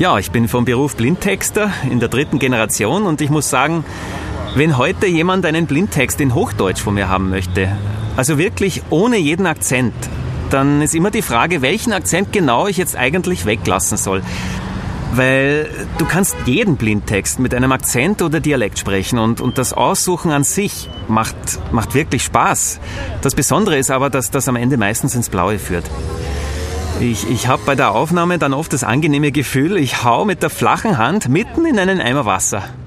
Ja, ich bin vom Beruf Blindtexter in der 3. Generation und ich muss sagen, wenn heute jemand einen Blindtext in Hochdeutsch von mir haben möchte, also wirklich ohne jeden Akzent, dann ist immer die Frage, welchen Akzent genau ich jetzt eigentlich weglassen soll. Weil du kannst jeden Blindtext mit einem Akzent oder Dialekt sprechen und das Aussuchen an sich macht wirklich Spaß. Das Besondere ist aber, dass das am Ende meistens ins Blaue führt. Ich habe bei der Aufnahme dann oft das angenehme Gefühl, ich hau mit der flachen Hand mitten in einen Eimer Wasser.